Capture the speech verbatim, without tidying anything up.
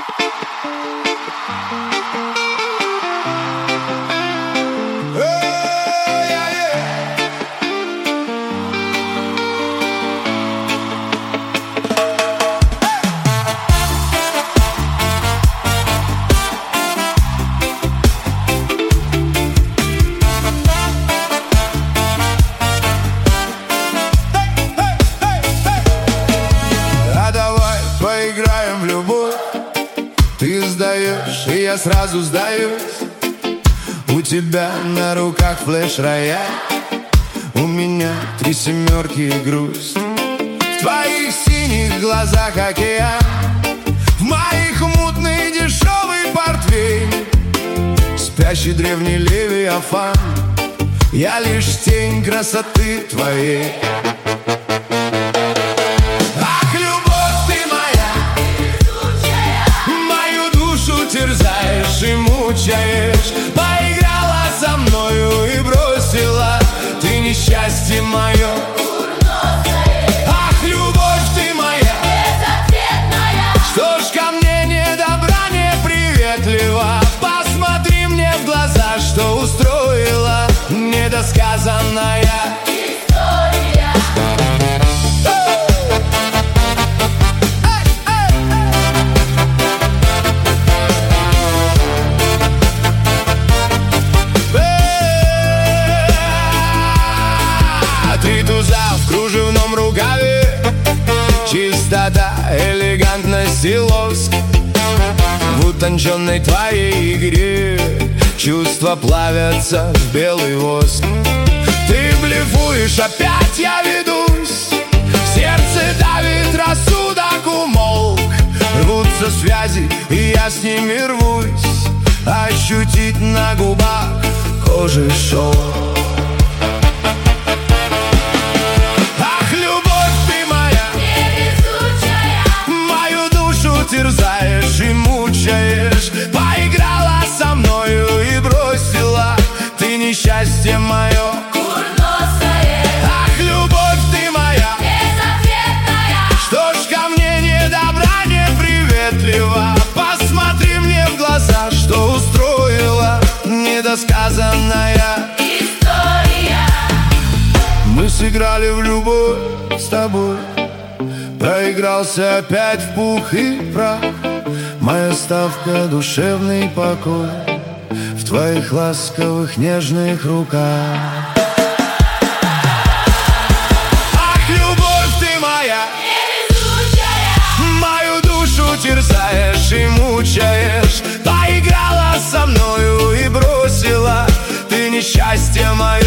Поиграем в любовь. Ты сдаешь, и я сразу сдаюсь. У тебя на руках флеш-рояль, у меня три семерки и грусть. В твоих синих глазах океан, в моих мутный дешевый портвейн. Спящий древний левиафан, я лишь тень красоты твоей. Терзаешь и мучаешь, поиграла со мною и бросила. Ты несчастье мое, ах, любовь ты моя, безответная. Что ж ко мне не добра, не приветлива? Посмотри мне в глаза, что устроила недосказанная история. Три туза в кружевном рукаве, чистота, элегантность и лоск. В утонченной твоей игре чувства плавятся в белый воск. Ты блефуешь, опять я ведусь, в сердце давит, рассудок умолк. Рвутся связи, и я с ними рвусь, ощутить на губах кожи шелк. Терзаешь и мучаешь, поиграла со мною и бросила. Ты несчастье мое, курносое. Ах, любовь ты моя, безответная. Что ж ко мне не добра, не приветлива? Посмотри мне в глаза, что устроила недосказанная история. Мы сыграли в любовь с тобой, проигрался опять в пух и прах. Моя ставка — душевный покой в твоих ласковых нежных руках. Ах, любовь ты моя, невезучая, мою душу терзаешь и мучаешь. Поиграла со мною и бросила. Ты несчастье мое,